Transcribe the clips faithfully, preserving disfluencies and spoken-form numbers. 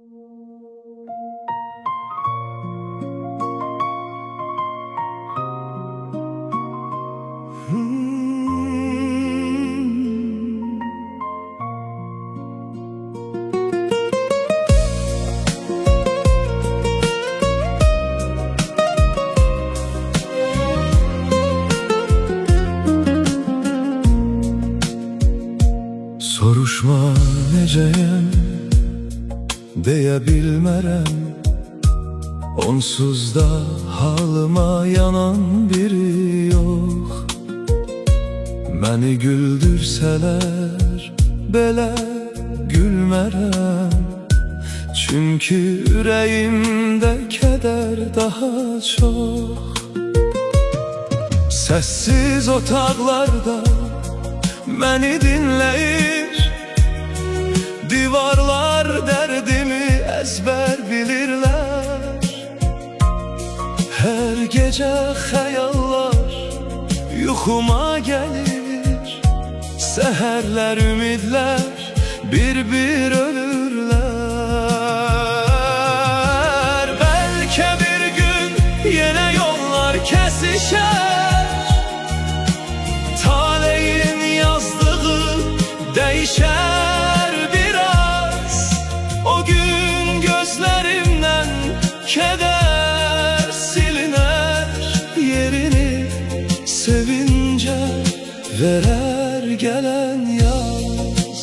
Soruşma necəyəm, deyə bilmərəm. Onsuz da halıma yanan biri yox. Məni güldürsələr, belə gülmərəm. Çünki ürəyimdə kədər daha çox. Səssiz otaqlarda məni dinləyir, divarlar dərdimi əzbər bilirlər. Hər gecə xəyallar yuxuma gəlir, səhərlər ümidlər bir-bir ölürlər. Bəlkə bir gün yenə yollar kəsişər, taleyin yazdığı değişer biraz. O gün gözlerimden keder siliner, yerini sevince verer gelen yaz.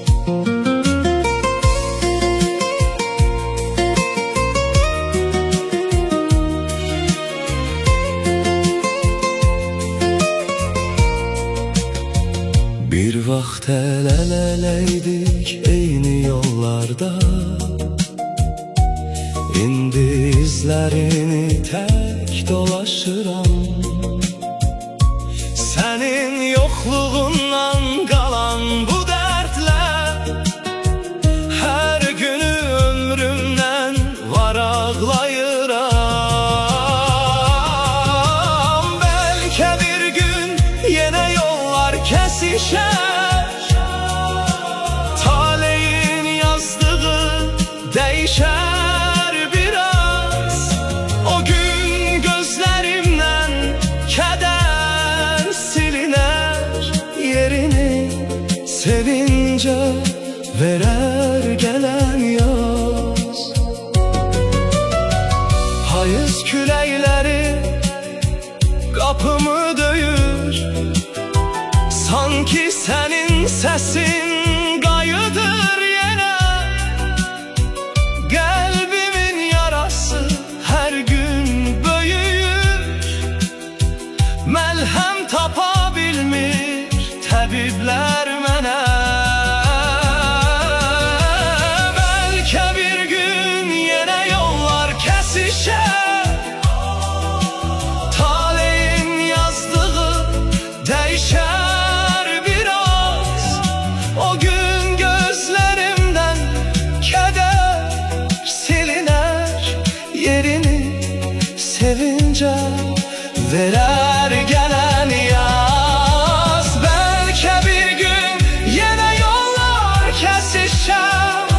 Bir vaxt el-eləydik eyni yollarda, İndi izlərini tək dolaşıram. Sənin yoxluğundan qalan bu dərdlər hər günü ömrümdən varaqlayıram. Bəlkə bir gün yenə yollar kəsişər, taleyin yazdığı değişer biraz. O gün gözlerimden keder siliner, yerini sevince verer gelen yaz. Hayız küləkləri qapımı döyür, sanki senin sesin qayıdır yenə. Qəlbimin yarası hər gün böyüyür, məlhəm tapa bilmir təbiblər mənə. Bəlkə bir gün yenə yollar kəsişər, taleyin yazdığı değişer biraz. O gün gözlerimden keder siliner, yerini sevince verer gelen yaz. Belki bir gün yine yollar kesişer,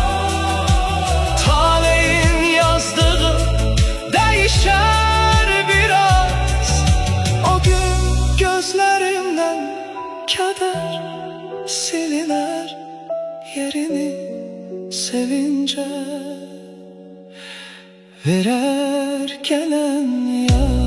taleyin yazdığı değişer biraz. O gün gözlerimden keder siliner, yerini sevince verer gelen yaz.